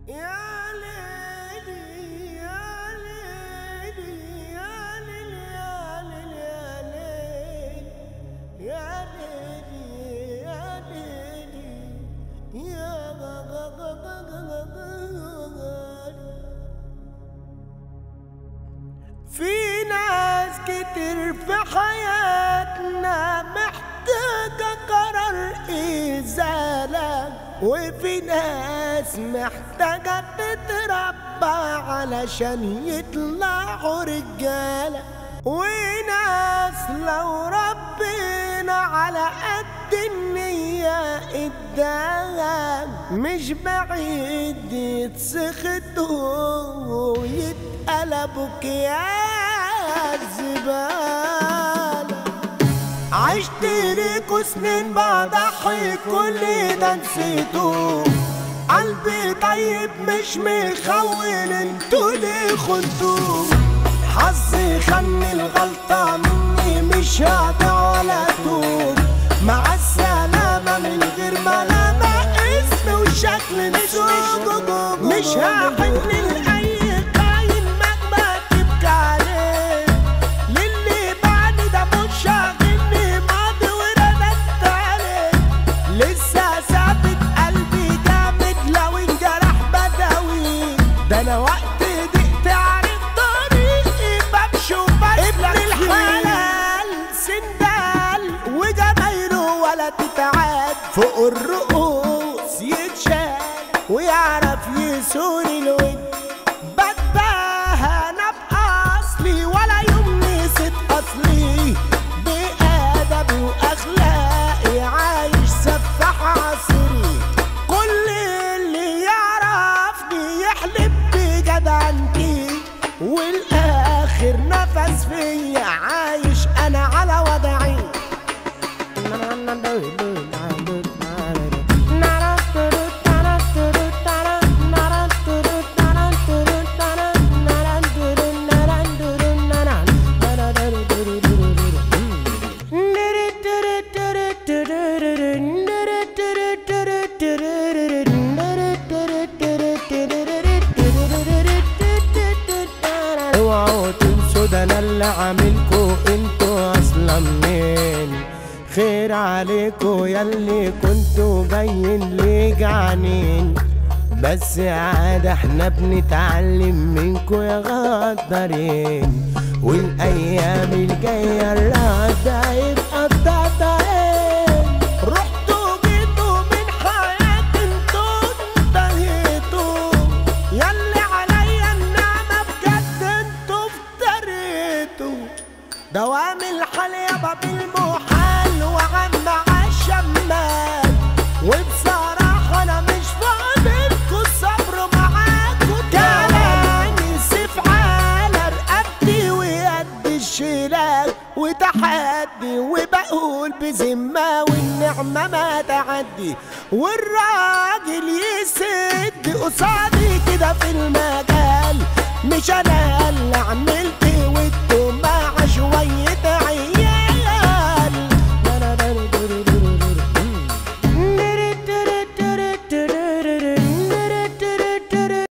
يا ليلي يا ليلي يا ليلي يا ليلي يا ليلي يا في ناس كتير في حياتنا محتاجة قرار إزالة، وفي ناس محتاجة تتربى علشان يطلعوا رجالة، وناس لو ربنا على قد النية اداها مش بعيد يتسخطوا ويتقلبوا أكياس زبالة. عشت ليكوا سنين بضحي كل ده نسيتوه، قلبي طيب مش مخول انتوا ليه خنتوه، حظي خلني الغلطة مني مش هقطع ولا توب، مع السلامة من غير ملامة اسم وشكل نسوق، مش هحن لأي قايم مهما تبكي عليه، للي بعد ده مش شاغلني ماضي ورددت عليه، لسه ثابت قلبي جامد لو انجرح بدوي، ده انا وقت ضيقت عارف طريقي بمشي وبسلك ابن الحلال سندال وجمايله ولا تتعاد، فوق الرؤوس يتشال ويعرف يسون الود، بتباهى انا باصلي ولا يوم نسيت اصلي، بأدبي واخلاقي عايش سفاح عصري، كل اللي يعرفني يحلف بجدعنتي، والاخر نفس فيا عايش انا على وضعي. اوعوا تنسوا ده انا اللي عاملكوا انتوا اصلا منين، خير عليكوا ياللي كنتوا باين لي جعانين، بس عادة احنا بنتعلم منكوا يا غدارين، والايام الجاية الرد هيبقى بتاعتين، رحتوا جيتوا من حياتي انتوا انتهيتوا، ياللي عليا النعمة بجد انتوا افتريتوا، دوام الحال يابا بالمحال وعم عالشمال، وبصراحة أنا مش فاضلكوا الصبر معاكوا، كلامي سيف على رقبتي وقد الشلال وتحدي، وبقول بذمة والنعمة ما تعدي، والراجل يسد قصادي كده في المجال، مش أنا اللي